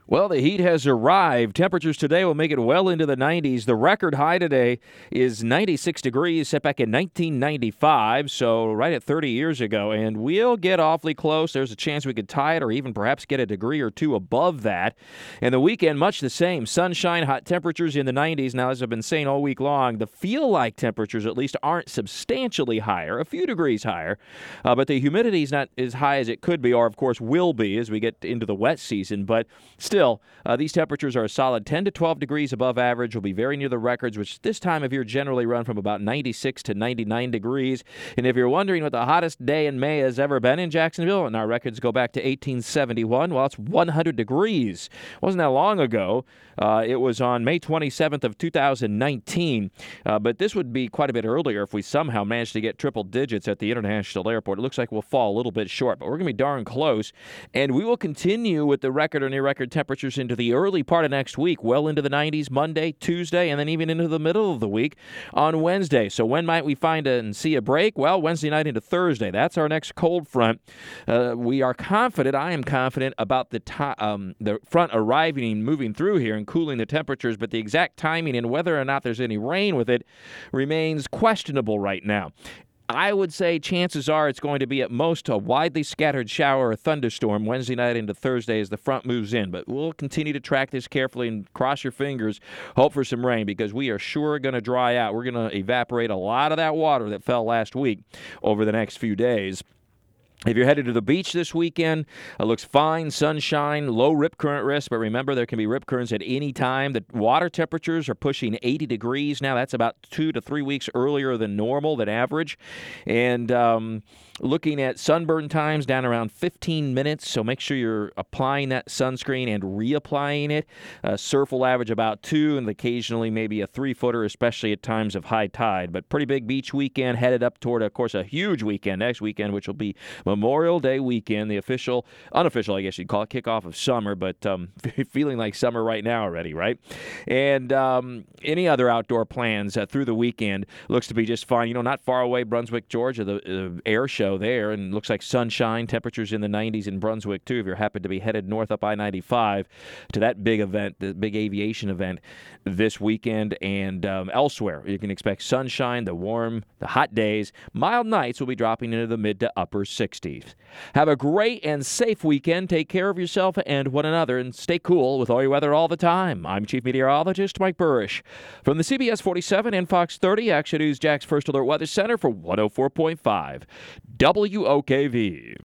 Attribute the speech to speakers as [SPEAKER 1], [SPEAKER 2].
[SPEAKER 1] Well, the heat has arrived. Temperatures today will make it well into the 90s. The record high today is 96 degrees, set back in 1995, so right at 30 years ago. And we'll get awfully close. There's a chance we could tie it or even perhaps get a degree or two above that. And the weekend, much the same. Sunshine, hot temperatures in the 90s. Now, as I've been saying all week long, the feel-like temperatures at least aren't substantially higher, a few degrees higher. But the humidity is not as high as it could be, or of course will be as we get into the wet season. But still, these temperatures are a solid 10 to 12 degrees above average. Will be very near the records, which this time of year generally run from about 96 to 99 degrees. And if you're wondering what the hottest day in May has ever been in Jacksonville, and our records go back to 1871, well, it's 100 degrees. Wasn't that long ago. It was on May 27th of 2019. But this would be quite a bit earlier if we somehow managed to get triple digits at the International Airport. It looks like we'll fall a little bit short, but we're going to be darn close. And we will continue with the record or near record temperatures into the early part of next week, well into the 90s Monday, Tuesday, and then even into the middle of the week on Wednesday. So when might we find and see a break? Well, Wednesday night into Thursday. That's our next cold front. We are confident, I am confident, about the front arriving and moving through here and cooling the temperatures, but the exact timing and whether or not there's any rain with it remains questionable right now. I would say chances are it's going to be at most a widely scattered shower or thunderstorm Wednesday night into Thursday as the front moves in. But we'll continue to track this carefully and cross your fingers, hope for some rain, because we are sure going to dry out. We're going to evaporate a lot of that water that fell last week over the next few days. If you're headed to the beach this weekend, it looks fine, sunshine, low rip current risk, but remember there can be rip currents at any time. The water temperatures are pushing 80 degrees now. That's about 2 to 3 weeks earlier than normal, than average. And looking at sunburn times down around 15 minutes, so make sure you're applying that sunscreen and reapplying it. Surf will average about 2 and occasionally maybe a 3-footer, especially at times of high tide. But pretty big beach weekend headed up toward, of course, a huge weekend next weekend, which will be Memorial Day weekend, the unofficial, I guess you'd call it, kickoff of summer, but feeling like summer right now already, right? And any other outdoor plans through the weekend looks to be just fine. Not far away, Brunswick, Georgia, the air show there, and looks like sunshine, temperatures in the 90s in Brunswick, too, if you're happy to be headed north up I-95 to that big event, the big aviation event this weekend. And elsewhere, you can expect sunshine, the hot days. Mild nights will be dropping into the mid to upper 60s. Have a great and safe weekend. Take care of yourself and one another, and stay cool with all your weather all the time. I'm Chief Meteorologist Mike Burrish from the CBS 47 and Fox 30 Action News Jack's First Alert Weather Center for 104.5 WOKV.